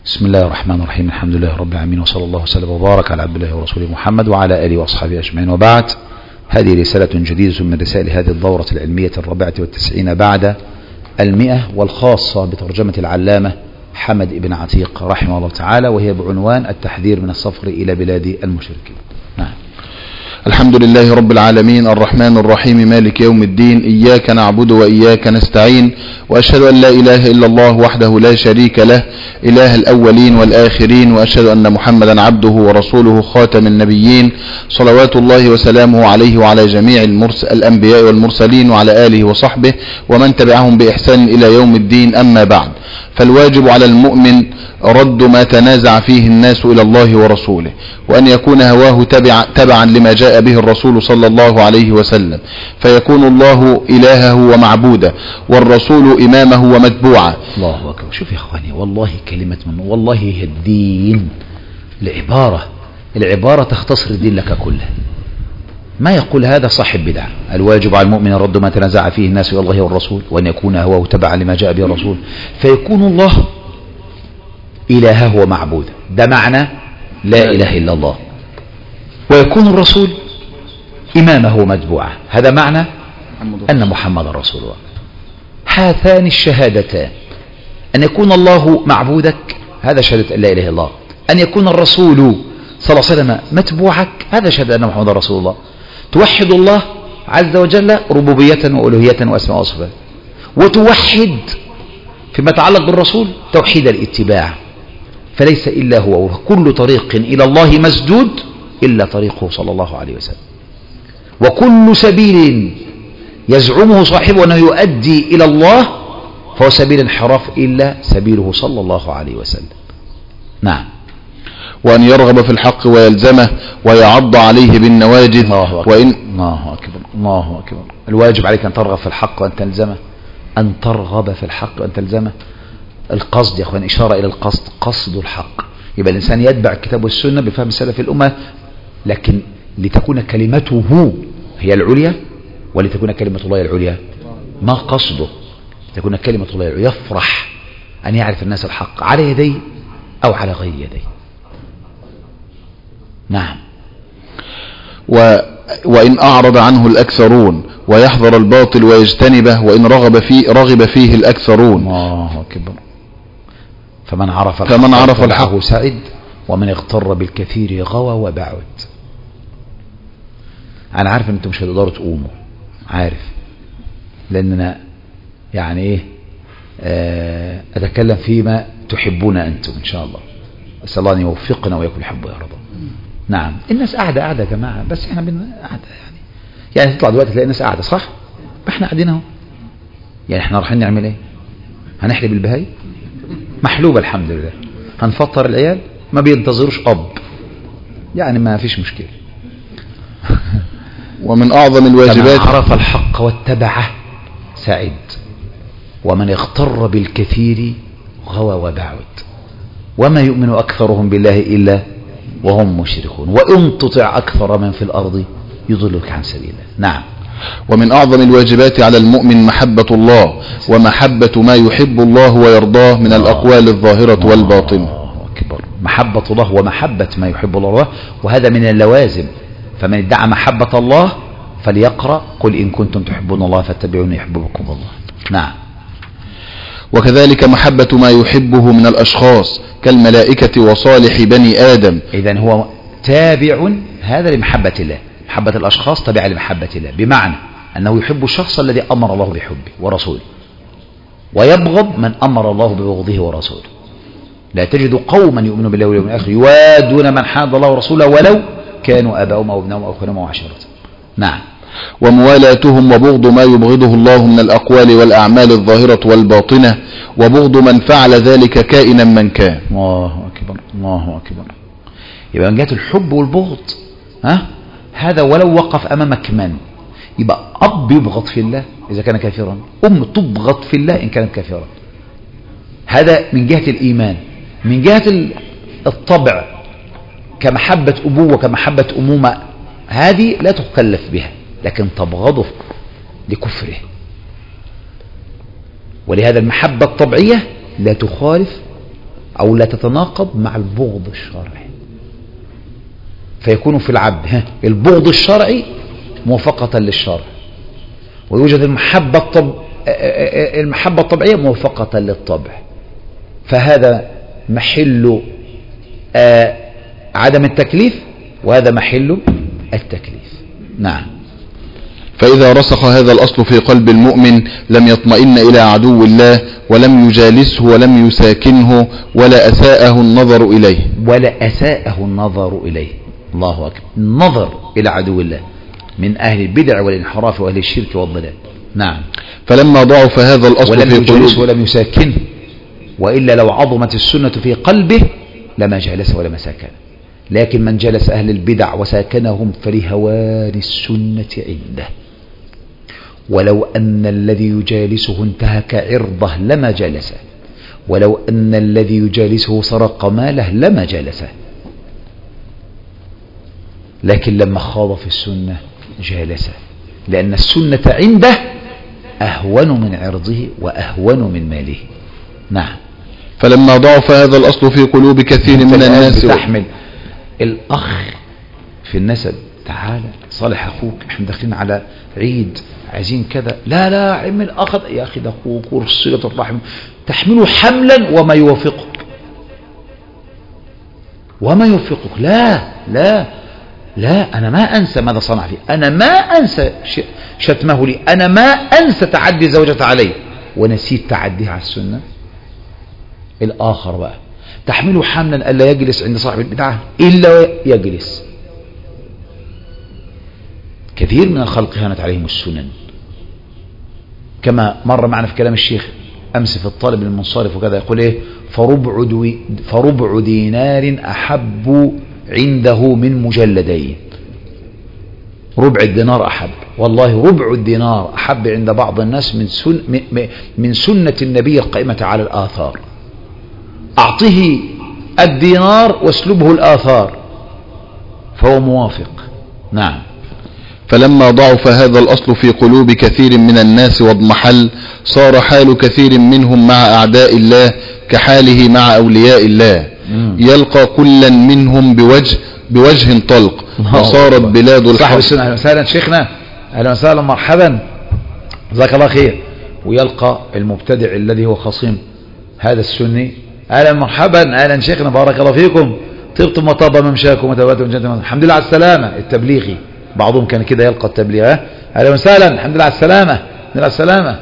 بسم الله الرحمن الرحيم. الحمد لله رب العالمين، وصلى الله وسلم وبارك على عبد الله ورسوله محمد وعلى آله وأصحابه أجمعين، وبعد. هذه رسالة جديدة من رسائل هذه الدورة العلمية 94 بعد 100، والخاصة بترجمة العلامة حمد بن عتيق رحمه الله تعالى، وهي بعنوان التحذير من السفر إلى بلاد المشركين. نعم. الحمد لله رب العالمين الرحمن الرحيم مالك يوم الدين، إياك نعبد وإياك نستعين، وأشهد أن لا إله إلا الله وحده لا شريك له إله الأولين والآخرين، وأشهد أن محمدا عبده ورسوله خاتم النبيين، صلوات الله وسلامه عليه وعلى جميع الأنبياء والمرسلين وعلى آله وصحبه ومن تبعهم بإحسان إلى يوم الدين. أما بعد، فالواجب على المؤمن رد ما تنازع فيه الناس إلى الله ورسوله، وأن يكون هواه تبعا لما جاء به الرسول صلى الله عليه وسلم، فيكون الله إلهه ومعبوده، والرسول إمامه ومتبوعه. الله أكبر. شوف يا أخواني، والله كلمة من والله هي الدين. العبارة تختصر الدين لك كله. ما يقول هذا صاحب بدعة. الواجب على المؤمن رد ما تنازع فيه الناس إلى الله والرسول، وأن يكون هواه تبعا لما جاء به الرسول، فيكون الله إلهه ومعبوده. ده معنى لا إله إلا الله. ويكون الرسول إمامه ومتبوعه. هذا معنى أن محمد رسول الله. هاتان الشهادتان، أن يكون الله معبودك، هذا شهادة أن لا إله إلا الله. أن يكون الرسول صلى الله عليه وسلم متبوعك، هذا شهادة أن محمد رسول الله. توحد الله عز وجل ربوبية وألوهية وأسماء وصفات، وتوحد فيما يتعلق بالرسول توحيد الاتباع، فليس إلا هو، وكل طريق إلى الله مسدود إلا طريقه صلى الله عليه وسلم، وكل سبيل يزعمه صاحبه أنه يؤدي إلى الله فهو سبيل انحراف إلا سبيله صلى الله عليه وسلم. نعم. وأن يرغب في الحق ويلزمه ويعض عليه بالنواجذ. الله أكبر. الله أكبر. الواجب عليك أن ترغب في الحق وأن تلزمه، أن ترغب في الحق وأن تلزمه. القصد يا أخوان إشارة إلى القصد، قصد الحق. يبقى الإنسان يتبع الكتاب والسنة بفهم سلف الأمة، لكن لتكون كلمته هي العليا، ولتكون كلمة الله العليا. ما قصده؟ تكون كلمة الله العليا. يفرح أن يعرف الناس الحق على يديه أو على غير يديه. نعم. وإن أعرض عنه الأكثرون ويحذر الباطل ويجتنبه، وإن رغب فيه الأكثرون. الله أكبر. فمن عرف الحق سعد، ومن اغتر بالكثير غوى وبعد. أنا عارف أن أنتم مش هتقدروا تقوموا، عارف، لأننا يعني إيه أتكلم فيما تحبون أنتم إن شاء الله. أسأل الله أن يوفقنا ويكون حبه يا رب. نعم. الناس قاعدة يا جماعة، بس احنا قاعدة يعني تطلع دلوقتي تلاقي الناس قاعدة، صح؟ احنا قاعدين اهو. يعني احنا رايحين نعمل ايه؟ هنحلب البهاي محلوبة الحمد لله. هنفطر العيال ما بينتظروش أب، يعني ما فيش مشكلة. ومن أعظم الواجبات من عرف الحق واتبعه سعد، ومن اغتر بالكثير غوى وبعد، وما يؤمن أكثرهم بالله إلا وهم مشركون، وإن تطع أكثر من في الأرض يضلك عن سبيل الله. نعم. ومن أعظم الواجبات على المؤمن محبة الله، ومحبة ما يحب الله ويرضاه من الأقوال الظاهرة والباطنة. الله أكبر. محبة الله ومحبة ما يحب الله، وهذا من اللوازم. فمن ادعى محبة الله فليقرأ قل إن كنتم تحبون الله فاتبعوني يحببكم الله. نعم. وكذلك محبة ما يحبه من الأشخاص كالملائكة وصالح بني آدم. إذن هو تابع هذا لمحبة الله. محبة الأشخاص تابعة لمحبة الله، بمعنى أنه يحب الشخص الذي أمر الله بحبه ورسوله، ويبغض من أمر الله ببغضه ورسوله. لا تجد قوما يؤمنون بالله واليوم الآخر يوادون من حاد الله ورسوله ولو كانوا آباءهم أو ابنائهم أو إخوانهم أو عشيرتهم. نعم. وموالاتهم وبغض ما يبغضه الله من الأقوال والأعمال الظاهرة والباطنة، وبغض من فعل ذلك كائنا من كان. الله أكبر. الله أكبر. يبقى من جهة الحب والبغض، هذا ولو وقف أمامك من يبقى أب يبغض في الله إذا كان كافرا، أم تبغض في الله إن كانت كافرا. هذا من جهة الإيمان. من جهة الطبع كمحبة أبوة كمحبة أمومة، هذه لا تكلف بها، لكن تبغضه لكفره. ولهذا المحبة الطبيعية لا تخالف أو لا تتناقض مع البغض الشرعي، فيكون في العبد البغض الشرعي موافقة للشرع، ويوجد المحبة الطبيعية موافقة للطبع، فهذا محل عدم التكليف وهذا محل التكليف. نعم. فإذا رسخ هذا الأصل في قلب المؤمن لم يطمئن إلى عدو الله ولم يجالسه ولم يساكنه ولا أساءه النظر إليه. ولا أساءه النظر إليه. الله أكبر. النظر إلى عدو الله من أهل البدع والانحراف وأهل الشرك والضلال. نعم. فلما ضعف هذا الأصل ولم في يجالسه ولم يساكنه، وإلا لو عظمت السنة في قلبه لما جالسه ولما ساكنه، لكن من جلس أهل البدع وساكنهم فلهوان السنة عنده، ولو أن الذي يجالسه انتهك عرضه لما جالسه، ولو أن الذي يجالسه سرق ماله لما جالسه، لكن لما خاض في السنة جالسه، لأن السنة عنده أهون من عرضه وأهون من ماله. نعم. فلما ضعف هذا الأصل في قلوب كثير من الناس تحمل الأخ في النسب، تعالى صالح أخوك، احنا داخلين على عيد عايزين كذا، لا لا عمل أخذ يا أخي ده أخوك ورصيلة الرحم، تحمله حملا وما يوافقك وما يوافقك. لا لا لا، أنا ما أنسى ماذا صنع فيه، أنا ما أنسى شتمه لي، أنا ما أنسى تعدي زوجته علي ونسيت تعديها على السنة. الآخر بقى تحمله حملا ألا يجلس عند صاحب البدعة إلا يجلس. كثير من الخلق هانت عليهم السنن، كما مر معنا في كلام الشيخ أمس في الطالب المنصرف وكذا، يقول إيه؟ فربع دينار أحب عنده من مجلدين. ربع الدينار أحب، والله ربع الدينار أحب عند بعض الناس من سنة النبي القائمة على الآثار. أعطيه الدينار واسلبه الآثار فهو موافق. نعم. فلما ضعف هذا الأصل في قلوب كثير من الناس واضمحل صار حال كثير منهم مع أعداء الله كحاله مع أولياء الله، يلقى كلا منهم بوجه طلق، وصارت بلاد الحق. صاحب السنة أهلا وسهلا شيخنا، أهلا وسهلا مرحبا جزاك الله خير. ويلقى المبتدع الذي هو خصيم هذا السني، أهلا مرحبا أهلا شيخنا بارك الله فيكم، طبتم وطاب ممشاكم وتباتم جنتم، الحمد لله على السلامة. التبليغي بعضهم كان كده يلقى التبليغ، أهلا وسهلا الحمد لله على السلامة، الحمد لله على السلامة.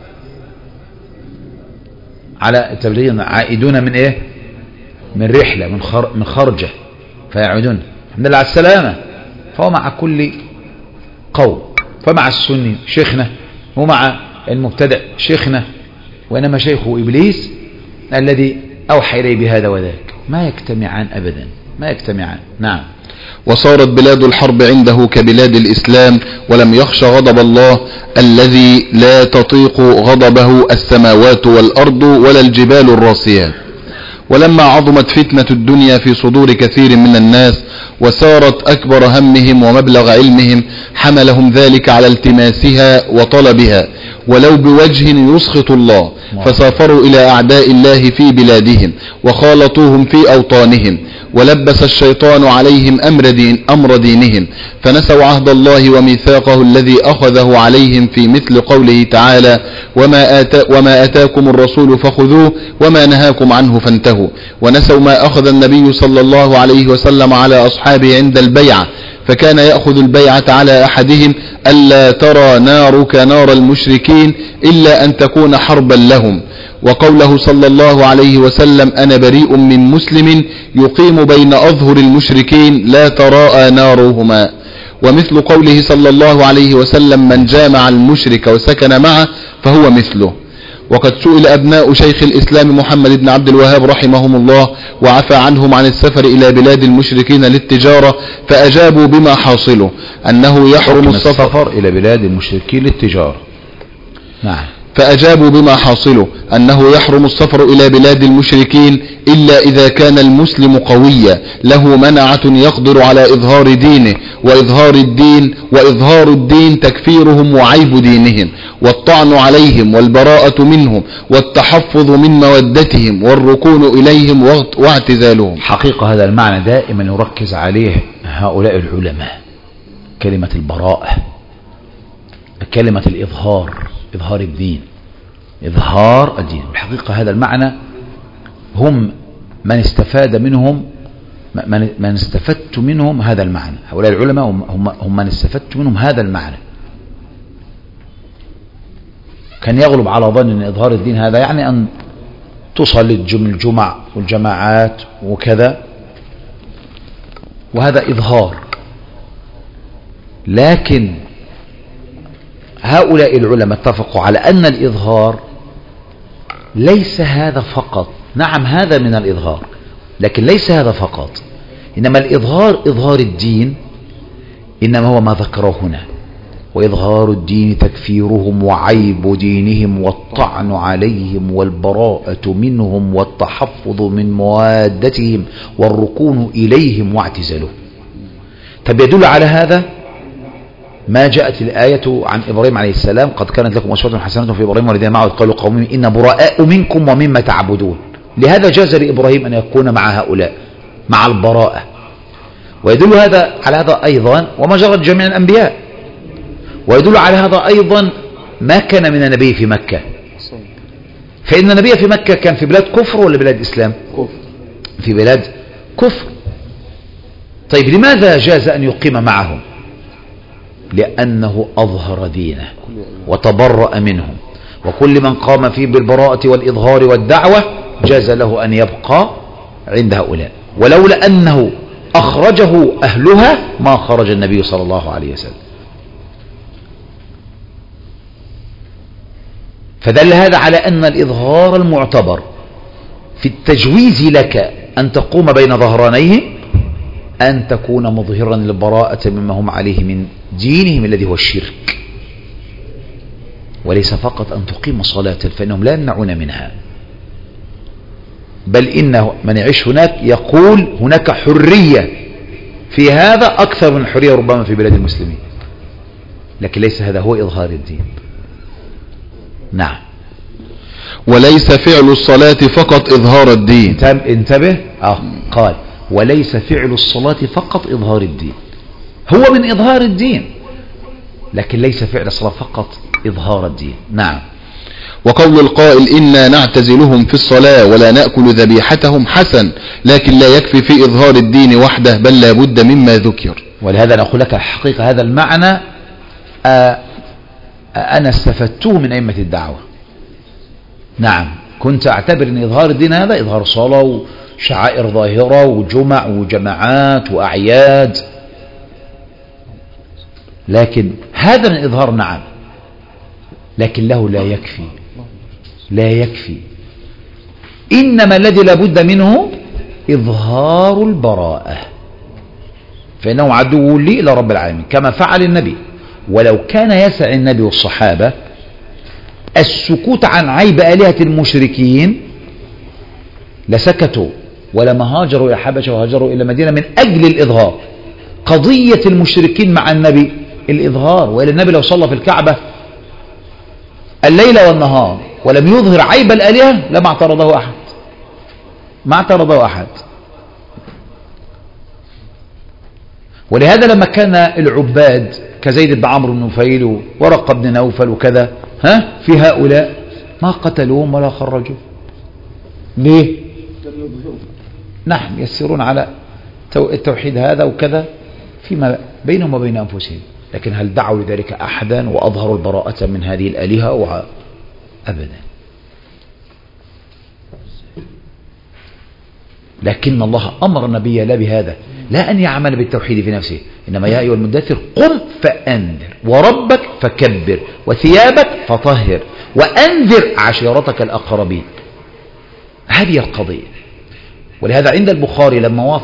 على التبليغ عائدون من إيه؟ من رحلة، من خرجة فيعودون الحمد لله على السلامة. فهو مع كل قول، فمع السني شيخنا ومع المبتدع شيخنا، وإنما شيخه إبليس الذي أوحى إليه بهذا وذاك، ما يجتمعان أبدا، ما يجتمعان. نعم. وصارت بلاد الحرب عنده كبلاد الإسلام، ولم يخش غضب الله الذي لا تطيق غضبه السماوات والأرض ولا الجبال الراسيات. ولما عظمت فتنة الدنيا في صدور كثير من الناس وصارت أكبر همهم ومبلغ علمهم حملهم ذلك على التماسها وطلبها ولو بوجه يسخط الله، فسافروا إلى أعداء الله في بلادهم وخالطوهم في أوطانهم، ولبس الشيطان عليهم أمر دينهم، فنسوا عهد الله وميثاقه الذي أخذه عليهم في مثل قوله تعالى: وما آتاكم الرسول فخذوه وما نهاكم عنه فانتهوا. ونسوا ما أخذ النبي صلى الله عليه وسلم على أصحابه عند البيعة، فكان يأخذ البيعة على أحدهم: ألا ترى نارك نار المشركين إلا أن تكون حربا لهم. وقوله صلى الله عليه وسلم: أنا بريء من مسلم يقيم بين أظهر المشركين لا تراءى نارهما. ومثل قوله صلى الله عليه وسلم: من جامع المشرك وسكن معه فهو مثله. وقد سئل أبناء شيخ الإسلام محمد بن عبد الوهاب رحمهم الله وعفى عنهم عن السفر إلى بلاد المشركين للتجارة، فأجابوا بما حاصله أنه يحرم السفر إلى بلاد المشركين للتجارة. نعم. فأجابوا بما حاصله أنه يحرم السفر إلى بلاد المشركين إلا إذا كان المسلم قويا له منعة يقدر على إظهار دينه وإظهار الدين تكفيرهم وعيب دينهم والطعن عليهم والبراءة منهم والتحفظ من مودتهم والركون إليهم واعتزالهم. حقيقة هذا المعنى دائما يركز عليه هؤلاء العلماء، كلمة البراءة، كلمة إظهار الدين، إظهار الدين. الحقيقة هذا المعنى هم من استفاد منهم، من استفدت منهم هذا المعنى. هؤلاء العلماء هم من استفدت منهم هذا المعنى. كان يغلب على ظن أن إظهار الدين هذا يعني أن تصلي الجمع والجماعات وكذا، وهذا إظهار. لكن هؤلاء العلماء اتفقوا على أن الإظهار ليس هذا فقط. نعم هذا من الإظهار، لكن ليس هذا فقط، إنما الإظهار إظهار الدين إنما هو ما ذكره هنا، وإظهار الدين تكفيرهم وعيب دينهم والطعن عليهم والبراءة منهم والتحفظ من موادتهم والركون إليهم واعتزالهم. طب يدل على هذا ما جاءت الآية عن إبراهيم عليه السلام: قد كانت لكم أسوة حسنة في إبراهيم والذين معه قالوا قومهم إن براء منكم ومما تعبدون. لهذا جاز لإبراهيم أن يكون مع هؤلاء مع البراءة. ويدل هذا على هذا أيضا وما جرت جميع الأنبياء. ويدل على هذا أيضا ما كان من النبي في مكة، فإن النبي في مكة كان في بلاد كفر ولا بلاد إسلام؟ في بلاد كفر. طيب لماذا جاز أن يقيم معهم؟ لأنه أظهر دينه وتبرأ منهم، وكل من قام فيه بالبراءة والإظهار والدعوة جاز له أن يبقى عند هؤلاء، ولولا أنه أخرجه أهلها ما خرج النبي صلى الله عليه وسلم. فدل هذا على أن الإظهار المعتبر في التجويز لك أن تقوم بين ظهرانيهم أن تكون مظهرا للبراءة مما هم عليه من دينهم الذي هو الشرك، وليس فقط أن تقيم صلاة، فإنهم لا يمنعون منها، بل إن من يعيش هناك يقول هناك حرية في هذا أكثر من حرية ربما في بلاد المسلمين، لكن ليس هذا هو إظهار الدين. نعم. وليس فعل الصلاة فقط إظهار الدين. انتبه. قال وليس فعل الصلاة فقط إظهار الدين، هو من إظهار الدين، لكن ليس فعل الصلاة فقط إظهار الدين. نعم. وقول القائل إنا نعتزلهم في الصلاة ولا نأكل ذبيحتهم حسن، لكن لا يكفي في إظهار الدين وحده، بل لا بد مما ذكر. ولهذا نقول لك الحقيقة هذا المعنى أنا استفدته من أئمة الدعوة. نعم، كنت أعتبر أن إظهار الدين هذا إظهار صلاة وشعائر ظاهرة وجمع وجماعات وأعياد، لكن هذا من إظهار. نعم، لكن له لا يكفي. إنما الذي لابد منه إظهار البراءة، فإنه عدو لي إلى رب العالمين كما فعل النبي. ولو كان يسع النبي والصحابة السكوت عن عيب آلهة المشركين لسكتوا، ولما هاجروا إلى حبشة وهاجروا إلى مدينة من أجل الإظهار. قضية المشركين مع النبي الإظهار، وإلى النبي لو صلى في الكعبة الليل والنهار ولم يظهر عيب الآلهة لما اعترضه أحد، ما اعترضه أحد. ولهذا لما كان العباد كزيد بن عمرو بن نفيل ورقة بن نوفل وكذا في هؤلاء ما قتلوهم ولا خرجوا. ليه؟ نعم، يسيرون على التوحيد هذا وكذا فيما بينهم وبين أنفسهم، لكن هل دعوا لذلك أحدا وأظهروا البراءة من هذه الآلهة؟ أبدا. لكن الله أمر النبي لا بهذا، لا أن يعمل بالتوحيد في نفسه، إنما يا أيها المدثر قم فأنذر وربك فكبر وثيابك فطهر وأنذر عشيرتك الأقربين. هذه القضية. ولهذا عند البخاري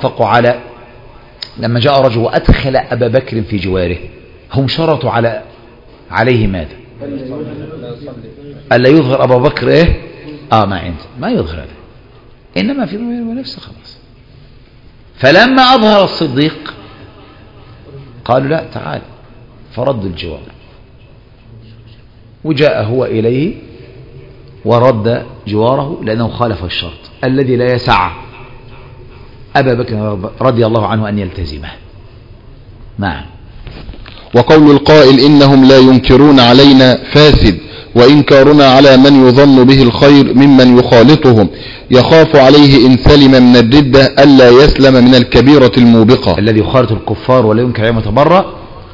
لما جاء رجل وأدخل أبا بكر في جواره، هم شرطوا عليه ماذا؟ ألا يظهر أبو بكر إيه ما عند ما يظهر هذا، إنما في نفسه خلاص. فلما أظهر الصديق قالوا لا تعال، فرد الجوار، وجاء هو إليه ورد جواره لأنه خالف الشرط الذي لا يسع أبا بكر رضي الله عنه أن يلتزمه. نعم. وقول القائل إنهم لا ينكرون علينا فاسد، وإنكارنا على من يظن به الخير ممن يخالطهم يخاف عليه إن سلم من الردة ألا يسلم من الكبيرة الموبقة. الذي يخالط الكفار ولا ينكر عليهم يتبرأ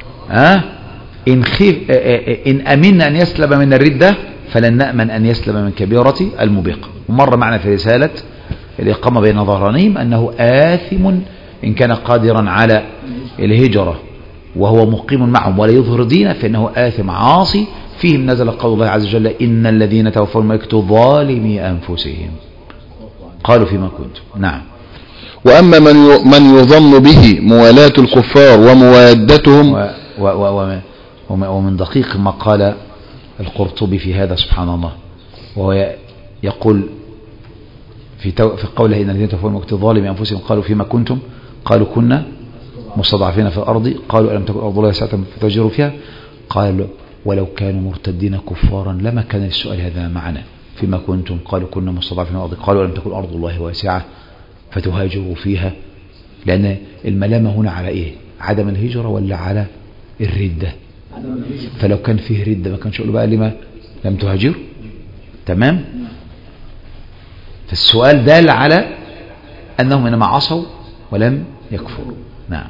إن أمنا أن يسلم من الردة فلن نأمن أن يسلم من كبيرة الموبقة. ومر معنا في رسالة الإقامة بين ظهرانيهم أنه آثم إن كان قادرا على الهجرة وهو مقيم معهم ولا يظهر دينه فإنه آثم عاصي. فيهم نزل قول الله عز وجل إن الذين توفوا الملائكة ظالمي أنفسهم قالوا فيما كنتم. نعم. وأما من يظن به موالاة الكفار وموادتهم ومن دقيق ما قال القرطبي في هذا سبحان الله، وهو يقول في قوله إن الذين توفوا الملائكة ظالمي أنفسهم قالوا فيما كنتم قالوا كنا مستضعفين في الأرض قالوا ألم تكن أرض الله واسعة فتهاجروا فيها قالوا ولو كانوا مرتدين كفارا لما كان السؤال هذا معنا فيما كنتم قالوا كنا مستضعفين في الأرض قالوا ألم تكن أرض الله واسعة فتهاجروا فيها. لأن الملامة هنا على إيه؟ عدم الهجرة ولا على الردة؟ فلو كان فيه ردة ما كانش يقولوا بقى لما لم تهاجروا. تمام. فالسؤال دال على أنهم إنما عصوا ولم يكفروا. نعم.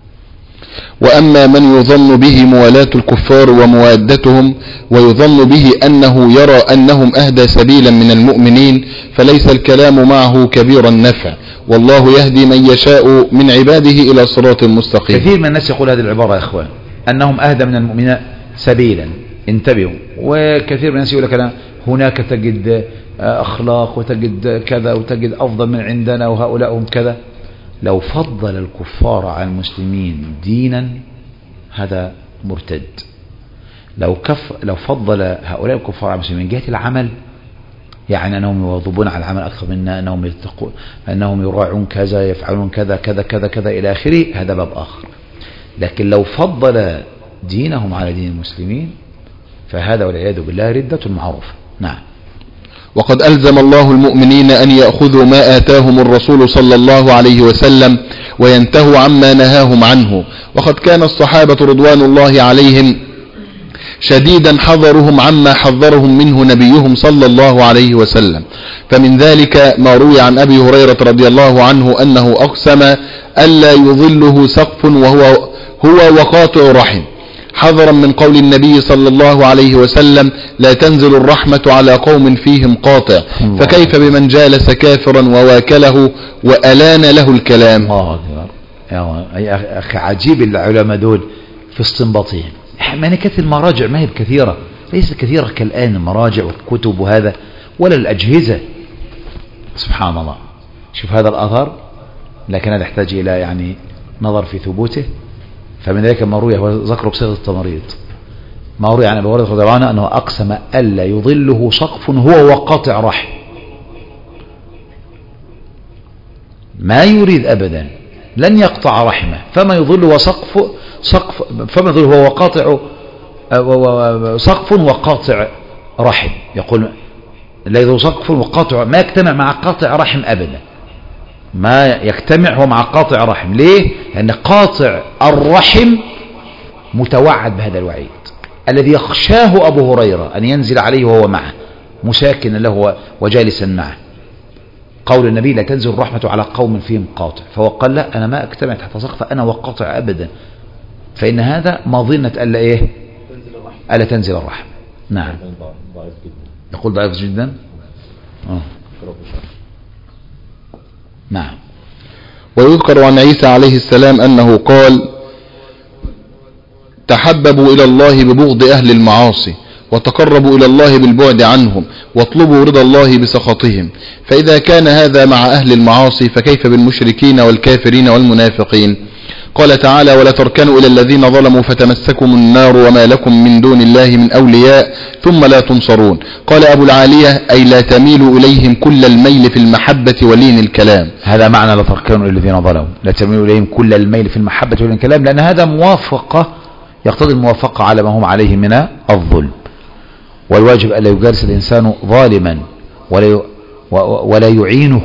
وأما من يظن به موالاة الكفار وموادتهم ويظن به أنه يرى أنهم أهدى سبيلا من المؤمنين فليس الكلام معه كبير النفع، والله يهدي من يشاء من عباده إلى صراط مستقيم. كثير من الناس يقول هذه العبارة يا إخوان أنهم أهدى من المؤمنين سبيلا، انتبهوا. وكثير من الناس يقول لك هناك تجد أخلاق وتجد كذا وتجد أفضل من عندنا وهؤلاء هم كذا. لو فضل الكفار على المسلمين دينا هذا مرتد. لو فضل هؤلاء الكفار على المسلمين من جهة العمل يعني أنهم يواظبون على العمل أكثر منا، أنهم يتقون، أنهم يراعون كذا، يفعلون كذا كذا كذا كذا إلى آخره، هذا باب آخر. لكن لو فضل دينهم على دين المسلمين فهذا والعياذ بالله ردة معروفة. نعم. وقد ألزم الله المؤمنين أن يأخذوا ما آتاهم الرسول صلى الله عليه وسلم وينتهوا عما نهاهم عنه. وقد كان الصحابة رضوان الله عليهم شديدا حذرهم عما حذرهم منه نبيهم صلى الله عليه وسلم. فمن ذلك ما روي عن أبي هريرة رضي الله عنه أنه أقسم ألا يظله سقف هو وقاطع رحم، حذرا من قول النبي صلى الله عليه وسلم لا تنزل الرحمة على قوم فيهم قاطع، فكيف بمن جالس كافرا وواكله وألان له الكلام. يا أخي عجيب العلماء دول في استنباطهم. يعني كانت المراجع ما هي بكثيرة، ليست كثيرة كالآن المراجع والكتب وهذا ولا الأجهزة. سبحان الله. شوف هذا الأثر لكن هذا يحتاج إلى يعني نظر في ثبوته. فمن ذلك ما روي هو ذكره بصيغة التمريض، ما روي عن أبي هريرة رضي الله عنه أنه أقسم ألا يظله سقف هو وقاطع رحم. ما يريد أبدا لن يقطع رحمه، فما يظله سقف فما يظله هو وقاطع سقف وقاطع رحم. يقول لا يظل سقف وقاطع، ما يجتمع مع قاطع رحم أبدا، ما يجتمع هو مع قاطع رحم. ليه؟ لأن قاطع الرحم متوعد بهذا الوعيد الذي يخشاه أبو هريرة أن ينزل عليه وهو معه مساكنا له وجالسا معه. قول النبي لا تنزل الرحمة على قوم فيهم قاطع، فهو قال لا أنا ما أجتمع تحت سقف أنا وقاطع أبدا، فإن هذا مظنة ألا إيه؟ ألا تنزل الرحمة. نعم. يقول ضعيف جدا. نعم. ويذكر عن عيسى عليه السلام أنه قال تحببوا إلى الله ببغض أهل المعاصي وتقربوا إلى الله بالبعد عنهم واطلبوا رضا الله بسخطهم. فإذا كان هذا مع أهل المعاصي فكيف بالمشركين والكافرين والمنافقين؟ قال تعالى ولا تركنوا إلى الذين ظلموا فتمسكم النار وما لكم من دون الله من أولياء ثم لا تنصرون. قال أبو العالية أي لا تميلوا إليهم كل الميل في المحبة ولين الكلام. هذا معنى لا تركنوا إلى الذين ظلموا، لا تميلوا إليهم كل الميل في المحبة ولين الكلام، لأن هذا موافقة يقتضي الموافقة على ما هم عليه من الظلم. والواجب ألا يجالس الإنسان ظالما ولا يعينه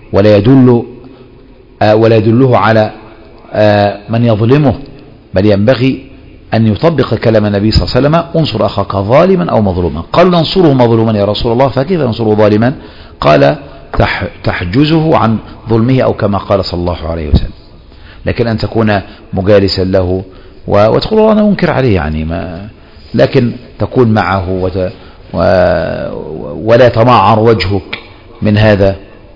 ولا يدله على من يظلمه، بل ينبغي أن يطبق كلام النبي صلى الله عليه وسلم انصر أخاك ظالما أو مظلوما. قالوا ننصره مظلوما يا رسول الله، فكيف ننصره ظالما؟ قال تحجزه عن ظلمه أو كما قال صلى الله عليه وسلم. لكن أن تكون مجالسا له وتقول أنا أنكر عليه يعني لكن تكون معه ولا يتمعر وجهك من هذا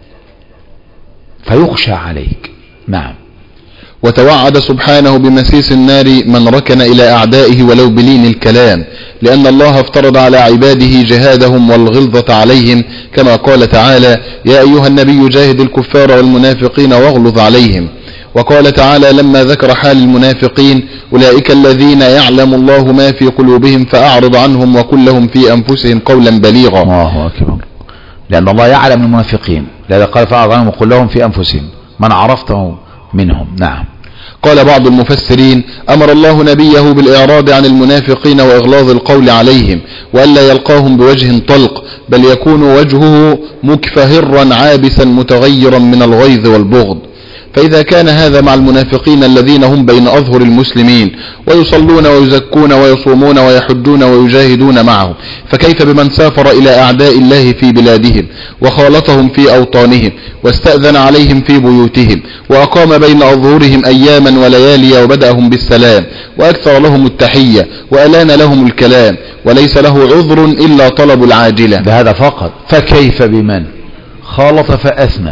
فيخشى عليك. نعم. وتوعد سبحانه بمسيس النار من ركن إلى أعدائه ولو بلين الكلام، لأن الله افترض على عباده جهادهم والغلظة عليهم، كما قال تعالى يا أيها النبي جاهد الكفار والمنافقين واغلظ عليهم. وقال تعالى لما ذكر حال المنافقين أولئك الذين يعلم الله ما في قلوبهم فأعرض عنهم وقل لهم في أنفسهم قولا بليغا. الله أكبر. لأن الله يعلم المنافقين، لذا قال فأعرض عنهم وقل لهم في أنفسهم من عرفته منهم. نعم. قال بعض المفسرين أمر الله نبيه بالإعراض عن المنافقين وإغلاظ القول عليهم، وألا يلقاهم بوجه طلق، بل يكون وجهه مكفهرا عابسا متغيرا من الغيظ والبغض. فإذا كان هذا مع المنافقين الذين هم بين أظهر المسلمين ويصلون ويزكون ويصومون ويحجون ويجاهدون معهم، فكيف بمن سافر إلى أعداء الله في بلادهم وخالطهم في أوطانهم واستأذن عليهم في بيوتهم وأقام بين أظهرهم أياما وليالي وبدأهم بالسلام وأكثر لهم التحية وألان لهم الكلام وليس له عذر إلا طلب العاجلة. بهذا فقط. فكيف بمن خالط فأثنى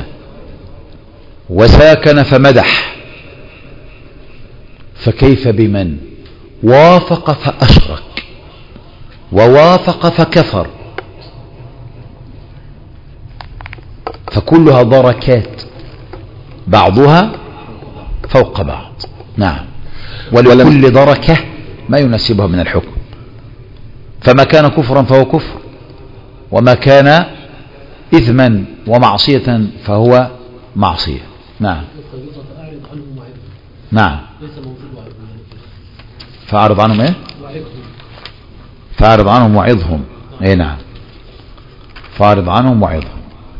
وساكن فمدح، فكيف بمن وافق فأشرك ووافق فكفر، فكلها دركات بعضها فوق بعض. نعم. ولكل دركة ما يناسبها من الحكم، فما كان كفرا فهو كفر، وما كان إثما ومعصية فهو معصية. نعم. نعم. فأعرض عنهم ايه؟ فأعرض عنهم وعظهم. ايه نعم. فأعرض عنهم وعظهم.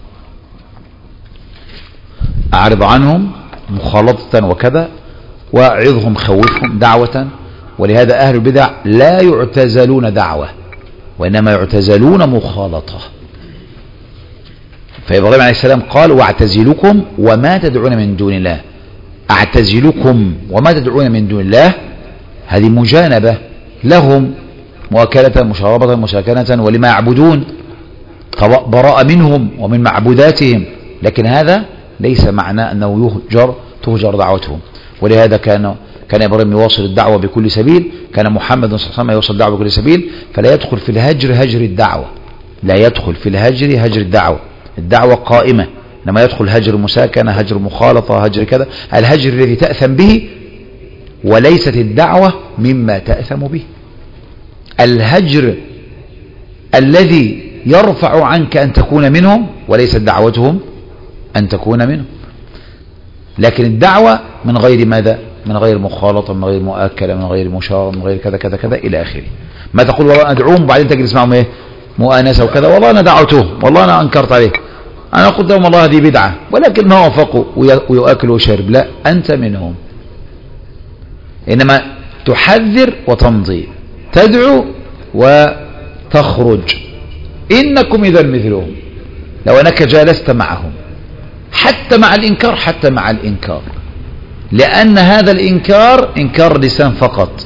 أعرض عنهم مخالطة وكذا، وعظهم خوفهم دعوة. ولهذا أهل البدع لا يعتزلون دعوة وإنما يعتزلون مخالطة. فإبراهيم عليه السلام قال واعتزلكم وما تدعون من دون الله. اعتزلكم وما تدعون من دون الله، هذه مجانبة لهم، مؤاكلة مشاربة مساكنة ولما يعبدون، براء منهم ومن معبوداتهم، لكن هذا ليس معنى أنه تهجر دعوتهم. ولهذا كان إبراهيم يواصل الدعوة بكل سبيل، كان محمد صلى الله عليه وسلم يواصل الدعوة بكل سبيل، فلا يدخل في الهجر هجر الدعوة، لا يدخل في الهجر هجر الدعوة، الدعوة قائمة. لما يدخل هجر مساكنة هجر مخالطة هجر كذا، الهجر الذي تأثم به، وليست الدعوة مما تأثم به. الهجر الذي يرفع عنك أن تكون منهم، وليست دعوتهم أن تكون منهم. لكن الدعوة من غير ماذا؟ من غير مخالطة، من غير مؤاكلة، من غير مشارة، من غير كذا كذا كذا إلى آخره. ما تقول والله أدعوهم وبعدين تجلس معهم إيه؟ مؤانسة وكذا، والله أنا دعوتهم، والله أنا أنكرت عليه، أنا قلت لهم والله هذه بدعة، ولكن ما وافقوا ويؤكل ويشرب. لا، أنت منهم. إنما تحذر وتمضي، تدعو وتخرج، إنكم إذا مثلهم، لو أنك جالست معهم حتى مع الإنكار، حتى مع الإنكار، لأن هذا الإنكار إنكار لسان فقط،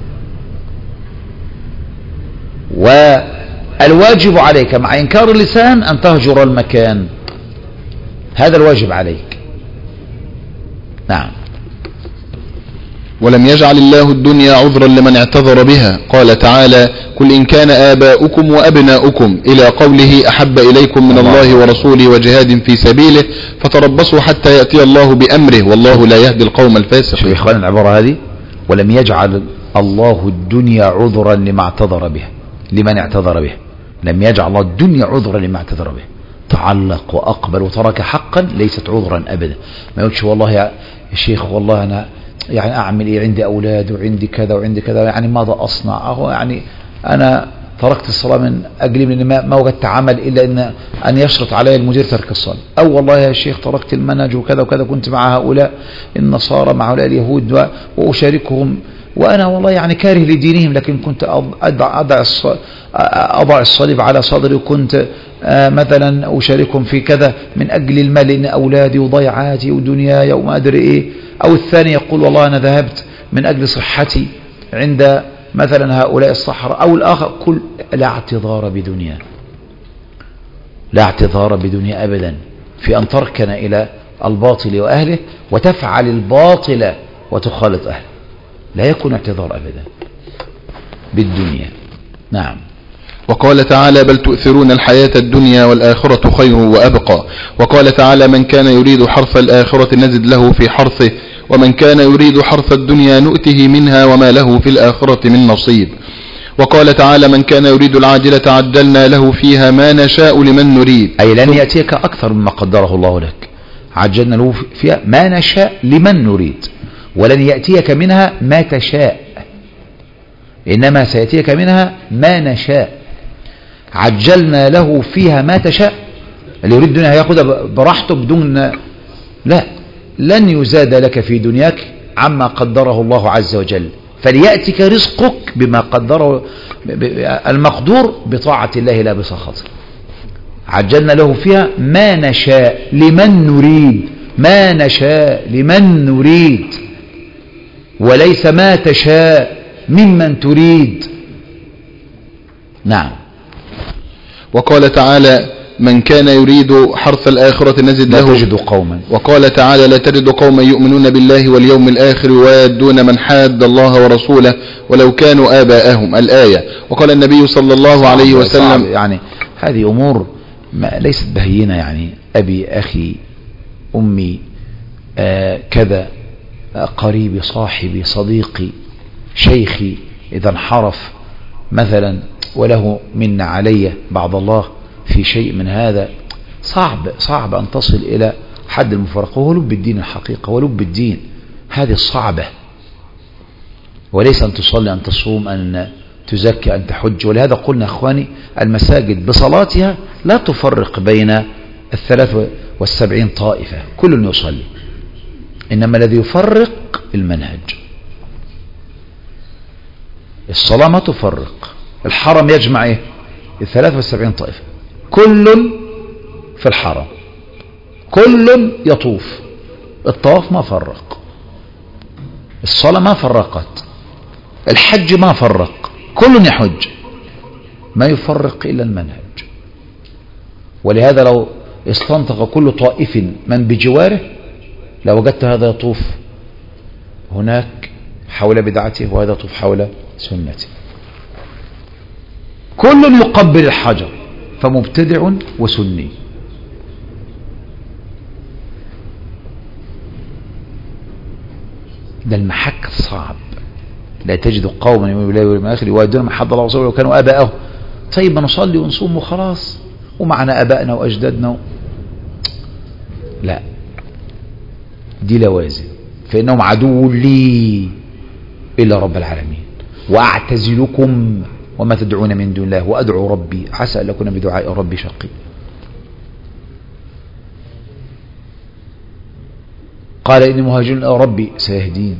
والواجب عليك مع إنكار اللسان أن تهجر المكان، هذا الواجب عليك. نعم. ولم يجعل الله الدنيا عذرا لمن اعتذر بها. قال تعالى: قل إن كان آباؤكم وأبناؤكم إلى قوله: أحب إليكم من الله ورسوله وجهاد في سبيله فتربصوا حتى يأتي الله بأمره والله لا يهدي القوم الفاسقين. شوف يا إخوان العبارة هذه: ولم يجعل الله الدنيا عذرا لما اعتذر به، لمن اعتذر به. لم يجعل الله الدنيا عذرا لما اعتذر به. تعلق وأقبل وترك حقا ليست عذرا أبدا. ما يقولش والله يا شيخ والله أنا يعني أعمل إيه، عندي أولاد وعندي كذا وعندي كذا، يعني ماذا أصنع، أهو يعني أنا تركت الصلاة من أجل من ما وجدت عمل إلا أن يشرط علي المدير ترك الصلاة، أو والله يا شيخ تركت المنهج وكذا وكذا، كنت مع هؤلاء النصارى مع هؤلاء اليهود وأشاركهم، وأنا والله يعني كاره لدينهم، لكن كنت أضع الصليب على صدري، وكنت مثلا أشاركهم في كذا من أجل المال، إن أولادي وضيعاتي ودنياي وما أدري إيه. أو الثاني يقول والله أنا ذهبت من أجل صحتي عند مثلا هؤلاء الصحراء، أو الآخر. كل لا اعتذار بدنيا، لا اعتذار بدنيا أبدا في أن تركن إلى الباطل وأهله وتفعل الباطل وتخالط أهله، لا يكون اعتذار أبدا بالدنيا. نعم. وقال تعالى: بل تؤثرون الحياة الدنيا والآخرة خير وأبقى. وقال تعالى: من كان يريد حرث الآخرة نزد له في حرثه ومن كان يريد حرث الدنيا نؤته منها وما له في الآخرة من نصيب. وقال تعالى: من كان يريد العاجلة عجلنا له فيها ما نشاء لمن نريد. أي لن يأتيك أكثر مما قدره الله لك، عجلنا له فيها ما نشاء لمن نريد، ولن يأتيك منها ما تشاء، إنما سيأتيك منها ما نشاء. عجلنا له فيها ما تشاء، اللي يريد الدنيا هياخدها براحته بدون، لا، لن يزاد لك في دنياك عما قدره الله عز وجل، فليأتك رزقك بما قدره المقدور بطاعة الله لا بسخطه. عجلنا له فيها ما نشاء لمن نريد، ما نشاء لمن نريد، وليس ما تشاء ممن تريد. نعم. وقال تعالى: من كان يريد حرث الآخرة نزد له. لا تجد قوما. وقال تعالى: لا تجد قوما يؤمنون بالله واليوم الآخر ويدون من حاد الله ورسوله ولو كانوا آباءهم. الآية. وقال النبي صلى الله عليه وسلم: يعني هذه أمور ليست بهينة، يعني أبي أخي أمي كذا، قريبي صاحبي صديقي شيخي إذا انحرف مثلا وله من علي بعض الله في شيء من هذا، صعب أن تصل إلى حد المفارقة. هو لب الدين الحقيقة، ولب الدين هذه الصعبة، وليس أن تصلي، أن تصوم، أن تزكي، أن تحج. ولهذا قلنا أخواني المساجد بصلاتها لا تفرق بين 73 طائفة، كل يصلي، إنما الذي يفرق المنهج. الصلاة ما تفرق، الحرم يجمع ايه؟ 73 طائفة، كل في الحرم، كل يطوف. الطواف ما فرق، الصلاة ما فرقت، الحج ما فرق، كل يحج، ما يفرق إلا المنهج. ولهذا لو استنطق كل طائف من بجواره لوجدت هذا يطوف هناك حول بدعته وهذا يطوف حول سنته، كل يقبل الحجر، فمبتدع وسني. ده المحك الصعب. لا تجد قوما يؤمنون بالله واليوم الآخر يوادون من حد الله ورسوله وكانوا آباءهم. طيب ما نصلي ونصوم وخلاص ومعنا آبائنا وأجدادنا لا، دي لوازم. فإنهم عدو لي إلا رب العالمين وأعتزلكم وما تدعون من دون الله وأدعو ربي عسى أن أكون بدعاء ربي شقي. قال إني مهاجر إلى ربي سيهدين.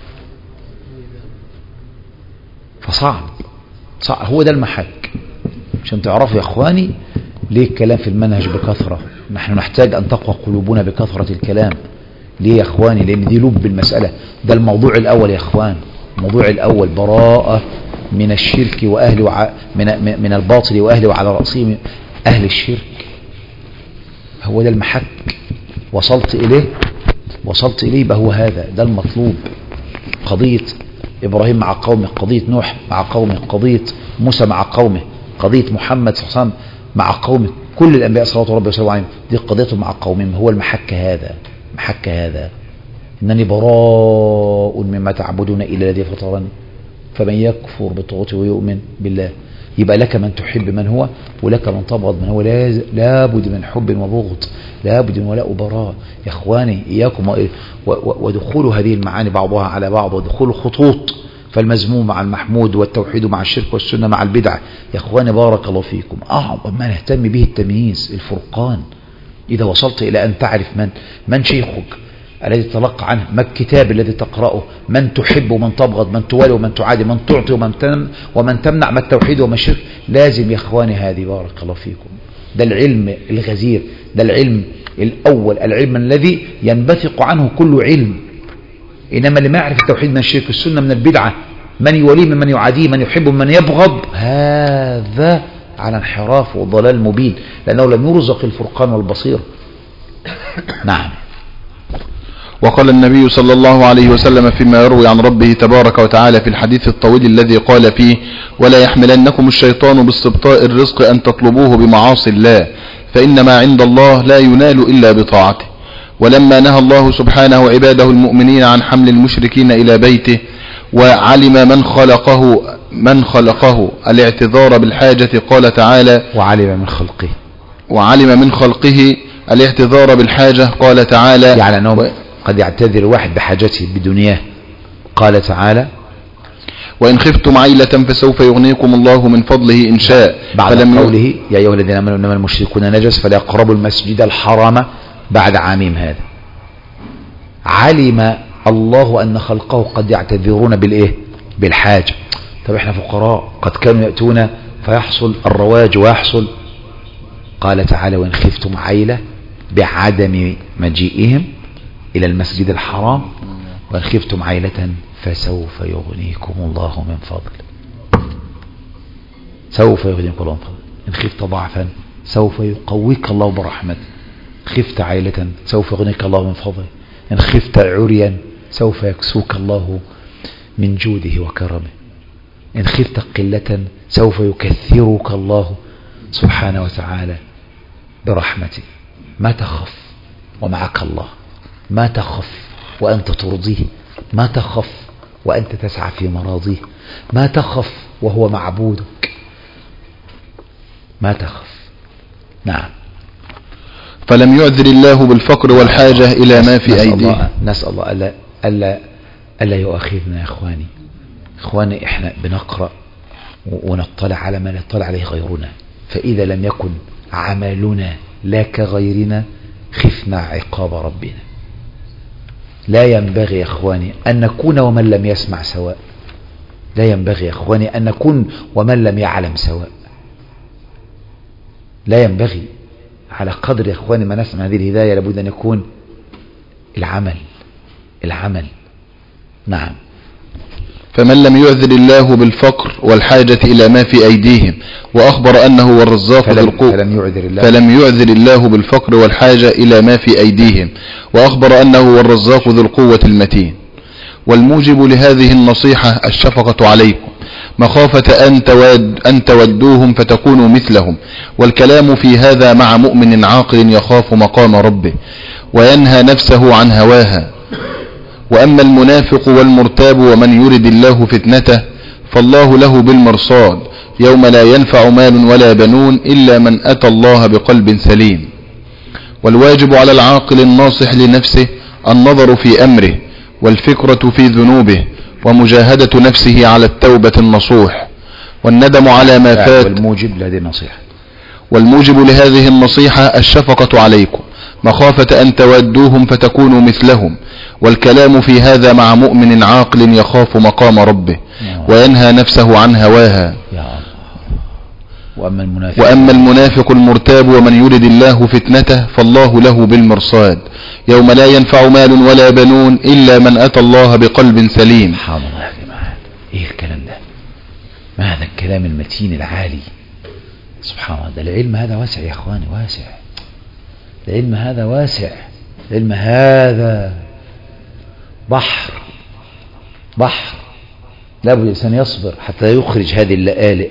فصعب، هو ده المحك. عشان تعرفوا يا إخواني ليه الكلام في المنهج بكثرة. نحن نحتاج أن تقوى قلوبنا بكثرة الكلام. ليه يا إخواني؟ لأن دي لب المسألة. ده الموضوع الأول يا إخوان، الموضوع الأول براءة من الشرك وأهله من الباطل وأهله، وعلى رأسهم أهل الشرك. هو ده المحك. وصلت إليه يبقى هو هذا، ده المطلوب. قضية إبراهيم مع قومه، قضية نوح مع قومه، قضية موسى مع قومه، قضية محمد صلى الله عليه وسلم مع قومه، كل الأنبياء صلوات ربي وسلامه عليهم دي قضيتهم مع قومهم. هو المحك هذا، محك هذا إنني براء مما تعبدون إلا الذي فطرني فمن يكفر بالطاغوت ويؤمن بالله. يبقى لك من تحب من هو، ولك من تبغض من هو. لابد من حب وبغض، لابد من ولاء وبراء. يا اخواني اياكم ودخول هذه المعاني بعضها على بعض، ودخول خطوط، فالمذموم مع المحمود، والتوحيد مع الشرك، والسنة مع البدعة. يا اخواني بارك الله فيكم، اعظم ما نهتم به التمييز، الفرقان. اذا وصلت الى ان تعرف من شيخك الذي تلقى عنه، ما الكتاب الذي تقرأه، من تحب ومن تبغض، من توالي ومن تعادي، من تعطي ومن تمنع، ما التوحيد وما الشرك. لازم يا اخواني هذه، بارك الله فيكم، ده العلم الغزير، ده العلم الأول، العلم الذي ينبثق عنه كل علم. إنما اللي ما يعرف التوحيد من الشرك، السنة من البدعة، من يوليه من يعاديه، من يحب من يبغض، هذا على انحراف وضلال مبين، لأنه لم يرزق الفرقان والبصير. نعم. وقال النبي صلى الله عليه وسلم فيما يروي عن ربه تبارك وتعالى في الحديث الطويل الذي قال فيه: ولا يحملنكم الشيطان باستبطاء الرزق أن تطلبوه بمعاصي الله، فإن ما عند الله لا ينال إلا بطاعته. ولما نهى الله سبحانه عباده المؤمنين عن حمل المشركين إلى بيته، وعلم من خلقه الاعتذار بالحاجة، قال تعالى: وعلم من خلقه الاعتذار بالحاجة، قال تعالى، يعني أنه قد يعتذر واحد بحاجته بدنياه. قال تعالى: وإن خفتم عيلة فسوف يغنيكم الله من فضله إن شاء. بعد قوله: يا أيها الذين آمنوا إنما المشركون نجس فلا يقربوا المسجد الحرام بعد عامهم هذا. علم الله أن خلقه قد يعتذرون بالإيه؟ بالحاجة. طب إحنا فقراء، قد كانوا يأتون فيحصل الرواج ويحصل. قال تعالى: وإن خفتم عيلة بعدم مجيئهم إلى المسجد الحرام، وإن خفتم عيلة فسوف يغنيكم الله من فضل. سوف يغنيكم الله من فضل. إن خفت ضعفا سوف يقويك الله برحمته. خفت عيلة سوف يغنيك الله من فضله. إن خفت عريا سوف يكسوك الله من جوده وكرمه. إن خفت قلة سوف يكثرك الله سبحانه وتعالى برحمته. ما تخف ومعك الله، ما تخف وأنت ترضيه، ما تخف وأنت تسعى في مراضيه، ما تخف وهو معبودك، ما تخف. نعم. فلم يعذر الله بالفقر والحاجة إلى ما في أيديه. نسأل الله ألا يؤاخذنا يا إخواني. إحنا بنقرأ ونطلع على ما لا يطلع عليه غيرنا، فإذا لم يكن عملنا لا كغيرنا خفنا عقاب ربنا. لا ينبغي يا إخواني أن نكون ومن لم يسمع سواء. لا ينبغي يا إخواني أن نكون ومن لم يعلم سواء. لا ينبغي. على قدر يا إخواني ما نسمع هذه الهداية لابد أن يكون العمل. نعم. فمن لم يعذر الله بالفقر والحاجة إلى ما في أيديهم وأخبر أنه هو الرزاق ذو القوة، فلم يعذر الله بالفقر والحاجة إلى ما في أيديهم وأخبر أنه هو الرزاق ذو القوة المتين. والموجب لهذه النصيحة الشفقة عليكم، مخافة أن تودوهم فتكونوا مثلهم. والكلام في هذا مع مؤمن عاقل يخاف مقام ربه وينهى نفسه عن هواها. وأما المنافق والمرتاب ومن يرد الله فتنته فالله له بالمرصاد يوم لا ينفع مال ولا بنون إلا من أتى الله بقلب سليم. والواجب على العاقل الناصح لنفسه النظر في أمره والفكرة في ذنوبه ومجاهدة نفسه على التوبة النصوح والندم على ما فات. والموجب لهذه النصيحة الشفقة عليكم، مخافة أن تودوهم فتكونوا مثلهم. والكلام في هذا مع مؤمن عاقل يخاف مقام ربه وينهى نفسه عن هواها. وأما المنافق المرتاب ومن يرد الله فتنته فالله له بالمرصاد يوم لا ينفع مال ولا بنون إلا من أتى الله بقلب سليم. سبحان الله يا جماعة، إيه الكلام ده؟ ما هذا الكلام المتين العالي؟ سبحان الله. ده العلم هذا واسع يا أخواني، واسع. العلم هذا واسع. العلم هذا بحر بحر، لابد الإنسان يصبر حتى يخرج هذه اللآلئ.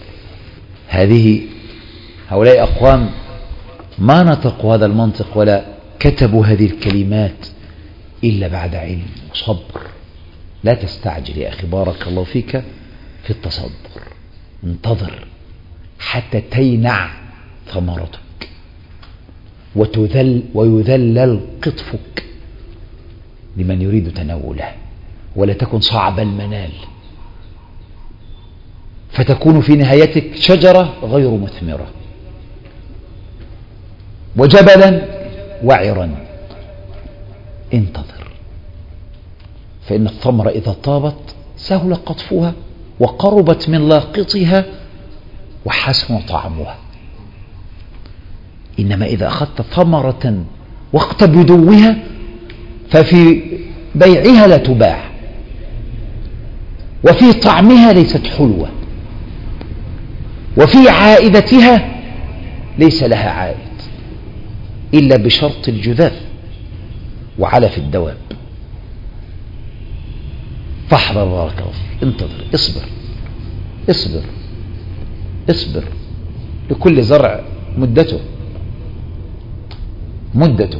هؤلاء أقوام ما نطقوا هذا المنطق ولا كتبوا هذه الكلمات إلا بعد علم وصبر. لا تستعجل يا أخي، بارك الله فيك في التصبر، انتظر حتى تينع ثمرتك ويذلل قطفك لمن يريد تناوله، ولا تكن صعب المنال فتكون في نهايتك شجرة غير مثمرة وجبلا وعرا. انتظر، فإن الثمرة إذا طابت سهل قطفها وقربت من لاقطها وحسن طعمها. إنما إذا أخذت ثمرة وقت بدوها ففي بيعها لا تباع، وفي طعمها ليست حلوة، وفي عائدتها ليس لها عائد إلا بشرط الجذاذ وعلف الدواب. فاحذر بارك الله فيك، انتظر، اصبر. لكل زرع مدته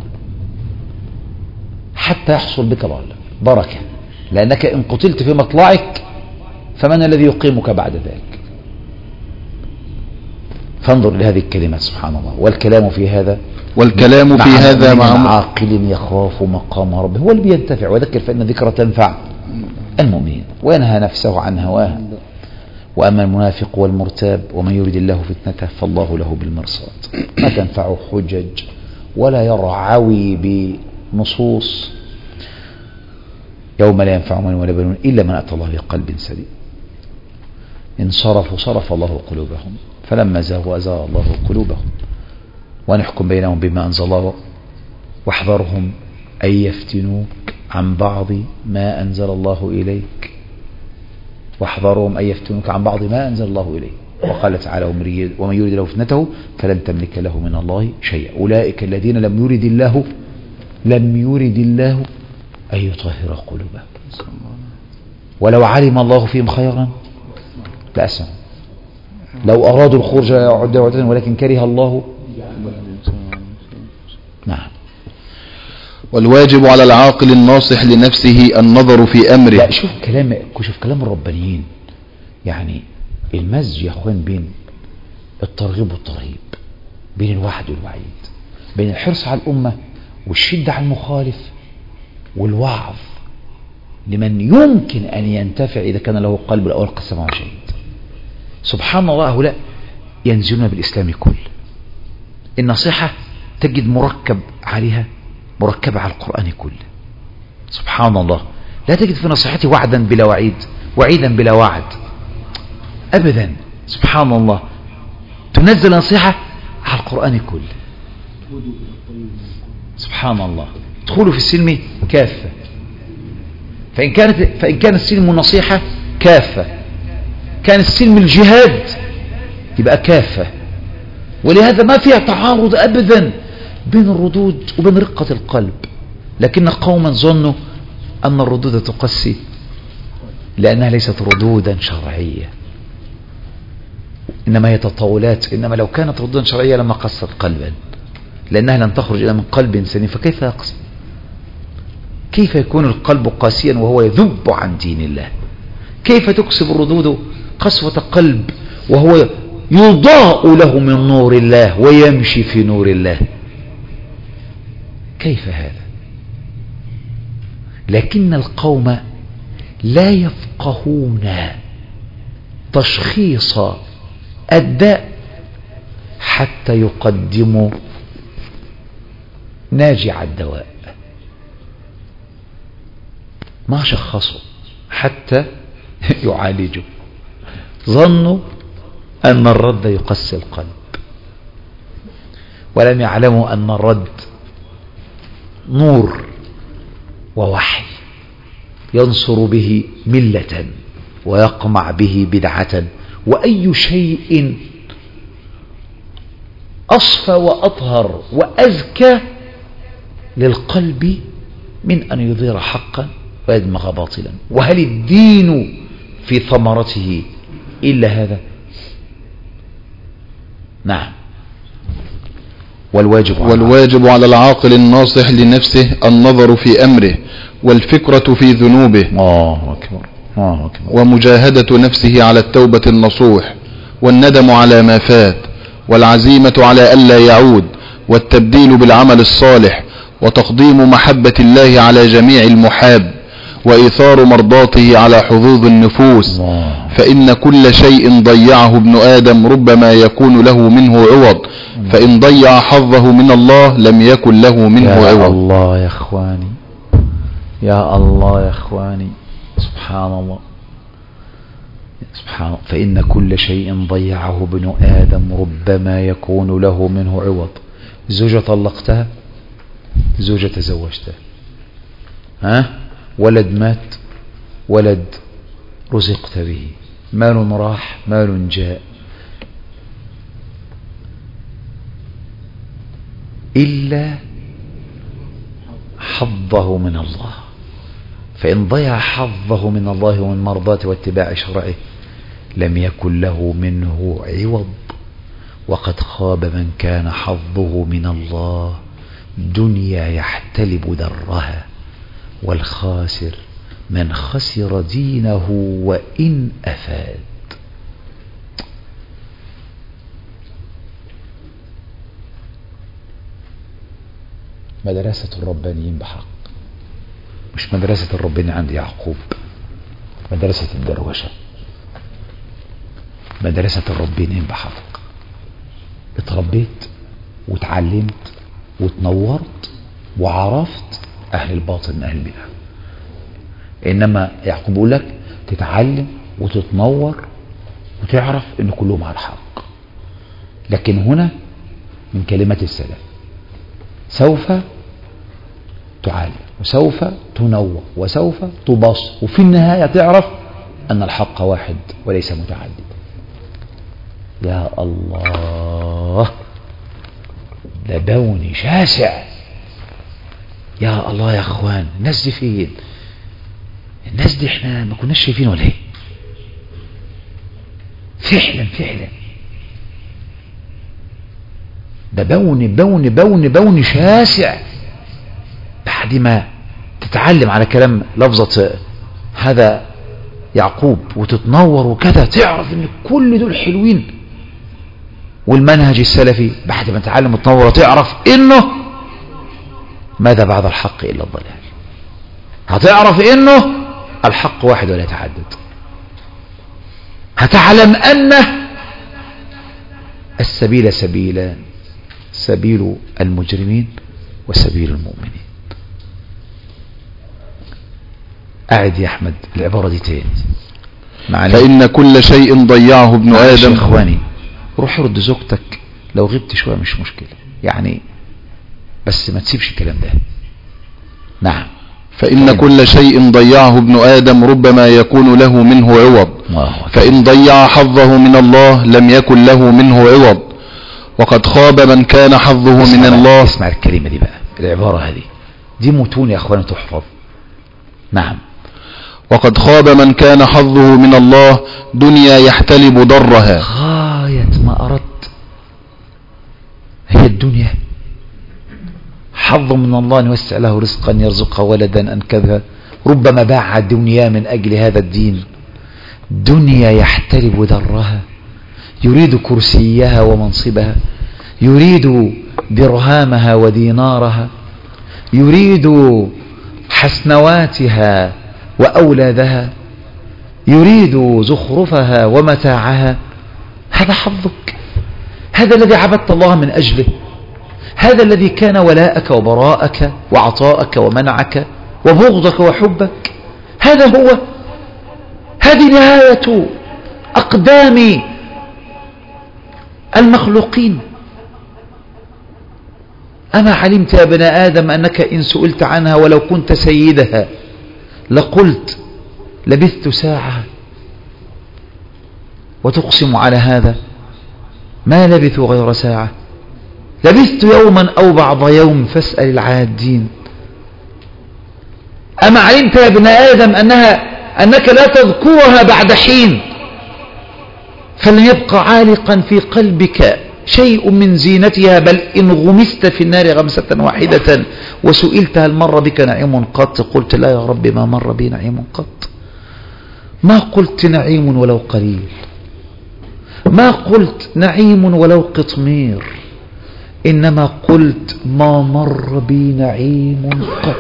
حتى يحصل بك بركة، لأنك إن قتلت في مطلعك فمن الذي يقيمك بعد ذلك؟ فانظر لهذه الكلمات سبحان الله. والكلام في هذا مع عاقل يخاف مقام ربه، هو اللي بينتفع. وذكر فإن الذكرى تنفع المؤمنين وينهى نفسه عن هواها. وأما المنافق والمرتاب ومن يريد الله فتنته فالله له بالمرصاد. ما تنفعه حجج ولا يرعوي بنصوص. يوم لا ينفع مال ولا بنون إلا من أتى الله بقلب سليم. إن صرف الله قلوبهم فلما زاغوا أزاغ الله قلوبهم. ونحكم بينهم بما أنزل الله واحذرهم أن يفتنوك عن بعض ما أنزل الله إليك. وقال تعالى ومن يريد له فتنته فلن تملك له من الله شيئا. أولئك الذين لم يرد الله أن يطهر قلوبهم، ولو علم الله فيهم خيرا لأسمعوا، لو أرادوا الخروج يعودون ولكن كره الله. نعم. والواجب على العاقل الناصح لنفسه النظر في أمره. لا، شوف كلام الربانيين، يعني المزج يا أخوان بين الترغيب والترهيب، بين الوعد والوعيد، بين الحرص على الأمة والشدة على المخالف، والوعظ لمن يمكن أن ينتفع إذا كان له قلب أو ألقى السمع وشهد. سبحان الله، هؤلاء ينزلون بالإسلام كله. النصيحة تجد مركبة على القرآن كله. سبحان الله، لا تجد في نصيحته وعدا بلا وعيد، وعيدا بلا وعد أبدا. سبحان الله، تنزل نصيحة على القرآن كله. سبحان الله، ادخلوا في السلم كافة. فإن كان السلم نصيحة كافة، كان السلم الجهاد يبقى كافة. ولهذا ما فيها تعارض أبدا بين الردود وبين رقة القلب. لكن قوما ظنوا أن الردود تقسي لأنها ليست ردودا شرعية، إنما هي تطاولات. إنما لو كانت ردودا شرعية لما قست قلبا، لأنها لن تخرج إلا من قلب سليم. فكيف يقسم؟ كيف يكون القلب قاسيا وهو يذب عن دين الله؟ كيف تكسب الردود قسوة قلب وهو يضاء له من نور الله ويمشي في نور الله؟ كيف هذا؟ لكن القوم لا يفقهون تشخيص الداء حتى يقدموا ناجع الدواء. ما شخصوا حتى يعالجوا، ظنوا أن الرد يقسي القلب، ولم يعلموا أن الرد نور ووحي ينصر به ملة ويقمع به بدعة. وأي شيء أصفى وأطهر وأزكى للقلب من أن يظهر حقا ويدمغ باطلا. وهل الدين في ثمرته إلا هذا؟ نعم. والواجب على العاقل الناصح لنفسه النظر في أمره والفكرة في ذنوبه الله أكبر الله أكبر، ومجاهدة نفسه على التوبة النصوح، والندم على ما فات، والعزيمة على ألا يعود، والتبديل بالعمل الصالح، وتقديم محبة الله على جميع المحاب، وإيثار مرضاته على حظوظ النفوس. فإن كل شيء ضيعه ابن آدم ربما يكون له منه عوض، فإن ضيع حظه من الله لم يكن له منه عوض. يا الله يا إخواني، يا الله يا إخواني، سبحان الله سبحان الله. فإن كل شيء ضيعه ابن آدم ربما يكون له منه عوض. زوجة طلقتها، زوجة تزوجتها، ولد مات، ولد رزقت به، مال راح، مال جاء، إلا حظه من الله. فإن ضيع حظه من الله ومن مرضاته واتباع شرعه لم يكن له منه عوض. وقد خاب من كان حظه من الله دنيا يحتلب درها، والخاسر من خسر دينه وإن أفاد. مدرسة الربانيين بحق، مش مدرسة الربانيين عند يعقوب، مدرسة الدروشة، مدرسة الربانيين بحق. اتربيت وتعلمت وتنورت وعرفت أهل الباطل من أهل البدع. إنما يعقوب يقول لك تتعلم وتتنور وتعرف إن كلهم على الحق. لكن هنا من كلمات السلام سوف تعلم وسوف تنور وسوف تبص، وفي النهاية تعرف أن الحق واحد وليس متعدد. يا الله، ده بوني شاسع. يا الله يا اخوان، الناس دي فين؟ الناس دي احنا ما كناش شايفين ولا ايه؟ فعلا فعلا ده بوني بوني بوني بوني شاسع. بعد ما تتعلم على كلام لفظة هذا يعقوب وتتنور وكذا، تعرف ان كل دول حلوين. والمنهج السلفي بعد ما تتعلم وتنور تعرف انه ماذا بعد الحق الا الضلال. هتعرف انه الحق واحد ولا يتعدد. هتعلم ان السبيل سبيلان، سبيل المجرمين وسبيل المؤمنين. أعد يا أحمد العبارة دي تاني. فإن كل شيء ضيعه ابن آدم. يا إخواني روح رد زوجتك لو غبت شوية مش مشكلة يعني، بس ما تسيبش الكلام ده. نعم. فإن كل شيء ضيعه ابن آدم ربما يكون له منه عوض، فإن ضيع حظه من الله لم يكن له منه عوض. وقد خاب من كان حظه من الله. اسمع الكلمة دي بقى، العبارة هذه دي متون يا أخواني تحفظ. نعم. وقد خاب من كان حظه من الله دنيا يحتلب ضرها. غاية ما أردت هي الدنيا. حظ من الله أن يوسع له رزقا يرزقه ولدا أن كذا، ربما باع الدنيا من أجل هذا الدين. دنيا يحتلب ضرها، يريد كرسيها ومنصبها، يريد درهامها ودينارها، يريد حسنواتها وأولادها، يريد زخرفها ومتاعها. هذا حظك، هذا الذي عبدت الله من أجله، هذا الذي كان ولاءك وبراءك وعطاءك ومنعك وبغضك وحبك. هذا هو، هذه نهاية أقدام المخلوقين. أما علمت يا ابن آدم أنك إن سئلت عنها ولو كنت سيدها لقلت لبثت ساعة، وتقسم على هذا ما لبثوا غير ساعة، لبثت يوما أو بعض يوم فاسأل العادين. أما علمت يا ابن آدم أنك لا تذكرها بعد حين، فلن يبقى عالقا في قلبك شيء من زينتها، بل إن غمست في النار غمسة واحدة وسئلت هل مر بك نعيم قط قلت لا يا رب ما مر بي نعيم قط. ما قلت نعيم ولو قليل، ما قلت نعيم ولو قطمير، إنما قلت ما مر بي نعيم قط.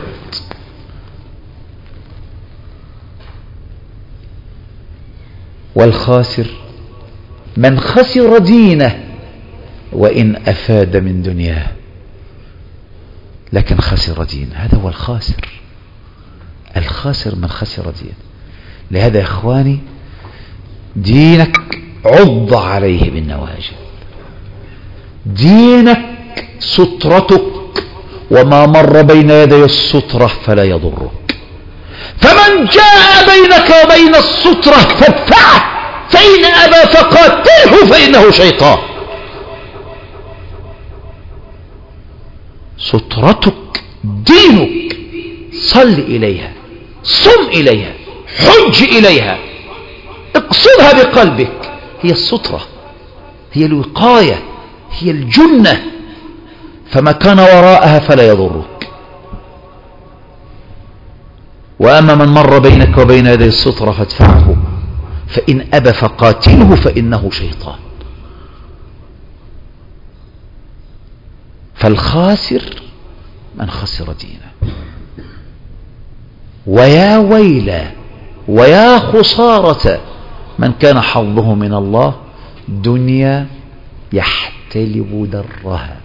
والخاسر من خسر دينه وإن أفاد من دنياه، لكن خسر دينه، هذا هو الخاسر. الخاسر من خسر دينه. لهذا يا إخواني دينك عض عليه بالنواجذ، دينك سترتك، وما مر بين يدي السترة فلا يضرك. فمن جاء بينك وبين السترة فادفعه، فإن أبى فقاتله فإنه شيطان. سترتك دينك، صل إليها، صم إليها، حج إليها، اقصدها بقلبك، هي السترة، هي الوقاية، هي الجنة. فما كان وراءها فلا يضرك. وأما من مر بينك وبين يدي السترة فادفعه، فإن أبى فقاتله فإنه شيطان. فالخاسر من خسر دينه. ويا ويلا ويا خسارة من كان حظه من الله دنيا يحتلب درها.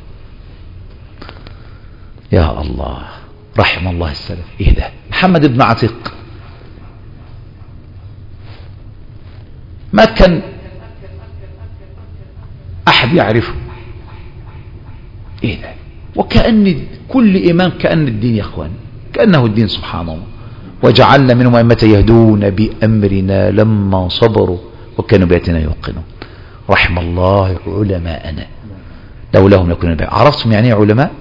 يا الله، رحم الله السلف. ايه ده؟ محمد بن عتيق ما كان احد يعرفه. ايه ده؟ وكأن كل امام كأن الدين يا اخوان، كأنه الدين سبحان الله. وجعلنا منهم أئمة يهدون بأمرنا لما صبروا وكانوا بآياتنا يوقنون. رحم الله علماءنا لولاهم لكنا نبي. عرفتم يعني علماء؟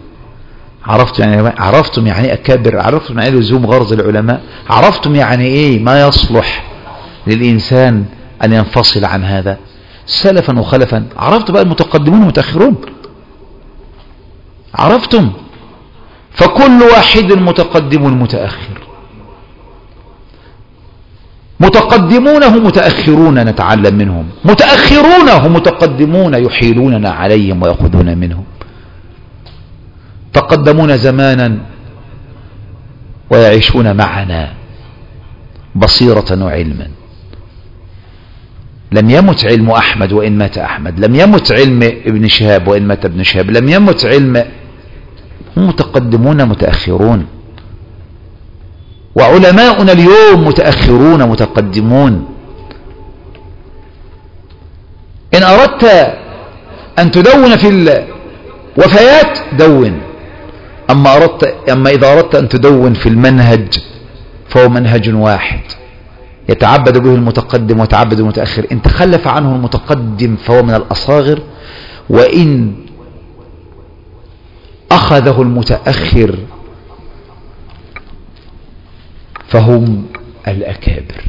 عرفتم يعني أكابر؟ عرفتم يعني لزوم غرض العلماء؟ عرفتم يعني إيه ما يصلح للإنسان أن ينفصل عن هذا سلفا وخلفا؟ عرفتم بقى المتقدمون والمتأخرون؟ عرفتم؟ فكل واحد متقدم متأخر. متقدمون هم متأخرون نتعلم منهم، متأخرون هم متقدمون يحيلوننا عليهم ويأخذون منهم. تقدمون زمانا ويعيشون معنا بصيرة وعلما. لم يمت علم أحمد وإن مات أحمد، لم يمت علم ابن شهاب وإن مات ابن شهاب، لم يمت علم. هم متقدمون متأخرون. وعلماؤنا اليوم متأخرون متقدمون. إن أردت أن تدون في الوفيات دون، أما إذا أردت أن تدون في المنهج فهو منهج واحد يتعبد به المتقدم ويتعبد المتأخر. إن تخلف عنه المتقدم فهو من الأصاغر، وإن أخذه المتأخر فهم الأكابر.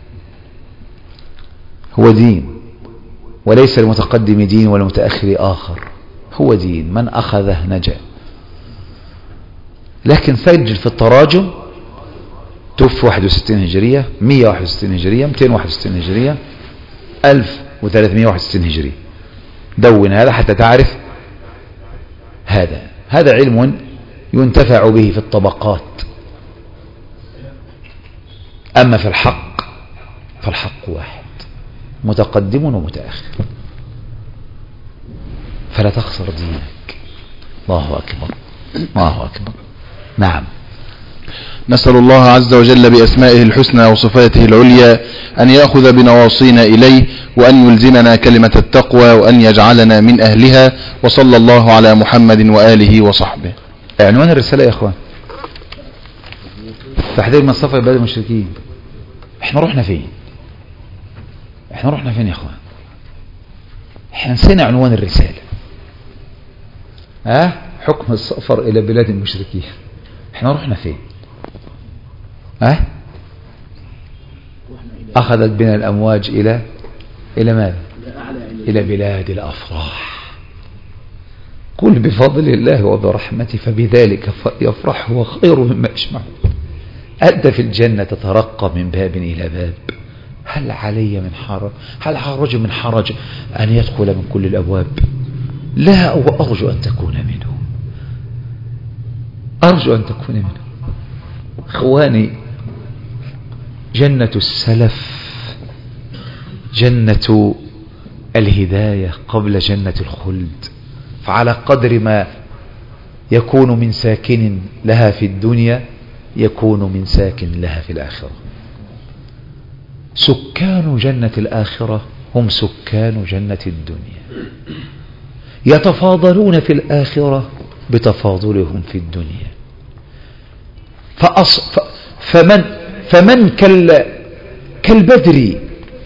هو دين، وليس المتقدم دين ولا المتأخر آخر، هو دين، من أخذه نجا. لكن سجل في التراجم توفي 61 هجرية، 161 هجرية، 261 هجرية، 1361 هجرية. دون هذا حتى تعرف هذا علم ينتفع به في الطبقات. أما في الحق فالحق واحد، متقدم ومتأخر. فلا تخسر دينك. الله أكبر، الله أكبر. نعم. نسأل الله عز وجل بأسمائه الحسنى وصفاته العليا أن يأخذ بنواصينا إليه، وأن يلزمنا كلمة التقوى، وأن يجعلنا من أهلها. وصلى الله على محمد وآله وصحبه. عنوان الرسالة يا أخوان تحذير من صفة عباد المشركين. احنا رحنا فين يا أخوان؟ احنا نسينا عنوان الرسالة. حكم السفر إلى بلاد المشركين. احنا رحنا فين؟ أخذت بنا الأمواج إلى ماذا؟ إلى بلاد الأفراح. قل بفضل الله وبرحمته فبذلك يفرح هو خير مما يجمعون. أنت في الجنة تترقى من باب إلى باب. هل علي من حرج؟ هل حرج من حرج أن يدخل من كل الأبواب؟ لا، وأرجو أن تكون منه، أرجو أن تكون منه. إخواني، جنة السلف جنة الهداية قبل جنة الخلد. فعلى قدر ما يكون من ساكن لها في الدنيا يكون من ساكن لها في الآخرة. سكان جنة الآخرة هم سكان جنة الدنيا، يتفاضلون في الآخرة بتفاضلهم في الدنيا. فمن كالبدر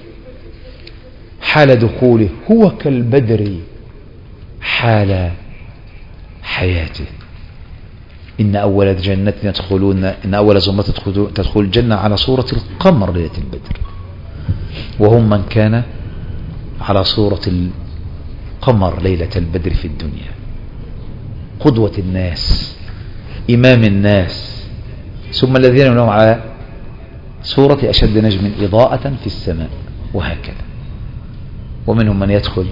حال دخوله هو كالبدر حال حياته. إن أول جنة يدخلون، إن أول زمرة تدخل الجنة على صورة القمر ليلة البدر، وهم من كان على صورة القمر ليلة البدر في الدنيا. قدوة الناس، إمام الناس، ثم الذين لهم على صورة أشد نجم إضاءة في السماء، وهكذا. ومنهم من يدخل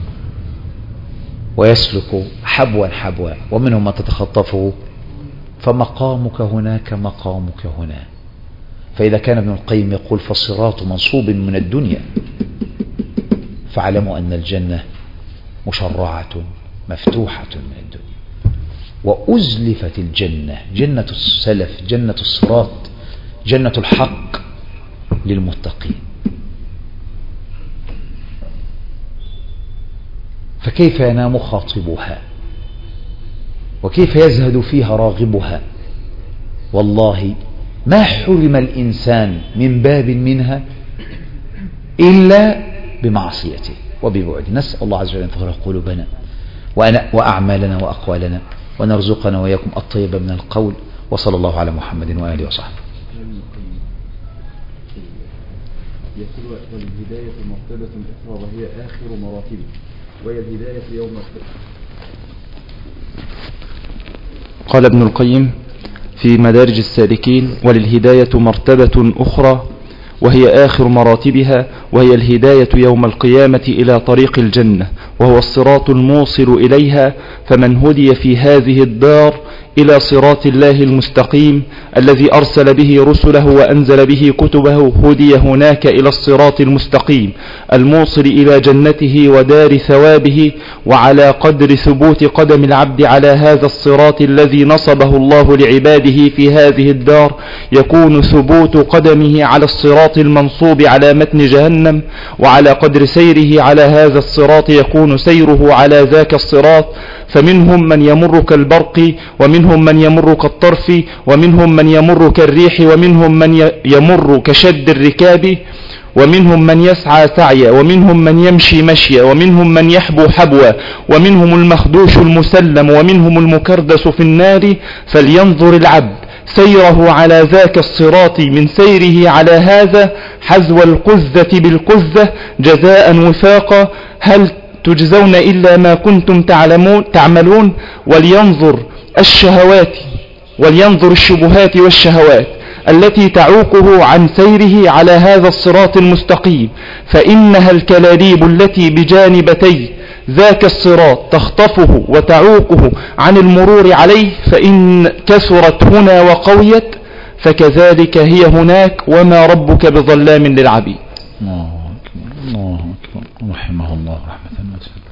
ويسلك حبوا حبوا، ومنهم من تتخطفه. فمقامك هناك مقامك هنا. فإذا كان ابن القيم يقول فالصراط منصوب من الدنيا، فاعلموا أن الجنة مشرعة مفتوحة من الدنيا. وأزلفت الجنة، جنة السلف، جنة الصراط، جنة الحق للمتقين. فكيف ينام خاطبها وكيف يزهد فيها راغبها؟ والله ما حرم الإنسان من باب منها إلا بمعصيته وببعده. نسأل الله عز وجل أن يطهر قلوبنا وأعمالنا وأقوالنا، ونرزقنا وإياكم الطيب من القول. وصلى الله على محمد وآله وصحبه. يقول والهداية مرتبة أخرى وهي آخر مراتبه، وهي الهداية يوم القيامة. قال ابن القيم في مدارج السالكين: وللهداية مرتبة أخرى وهي آخر مراتبها، وهي الهداية يوم القيامة إلى طريق الجنة، وهو الصراط الموصل إليها. فمن هدي في هذه الدار إلى صراط الله المستقيم الذي أرسل به رسله وأنزل به كتبه، هدي هناك إلى الصراط المستقيم الموصل إلى جنته ودار ثوابه. وعلى قدر ثبوت قدم العبد على هذا الصراط الذي نصبه الله لعباده في هذه الدار، يكون ثبوت قدمه على الصراط المنصوب على متن جهنم. وعلى قدر سيره على هذا الصراط يكون سيره على ذاك الصراط. فمنهم من يمر كالبرق، ومنهم من يمر كالطرف، ومنهم من يمر كالريح، ومنهم من يمر كشد الركاب، ومنهم من يسعى سعيا، ومنهم من يمشي مشيا، ومنهم من يحبو حبوا، ومنهم المخدوش المسلم، ومنهم المكردس في النار. فلينظر العبد سيره على ذاك الصراط من سيره على هذا حذو القزة بالقزة جزاء وفاقا، هل تجزون إلا ما كنتم تعملون. ولينظر الشبهات والشهوات التي تعوقه عن سيره على هذا الصراط المستقيم، فإنها الكلاليب التي بجانبتي ذاك الصراط تخطفه وتعوقه عن المرور عليه، فإن كثرت هنا وقويت فكذلك هي هناك، وما ربك بظلام للعبيد. الله أكبر، الله أكبر، رحمه الله رحمة واسعة.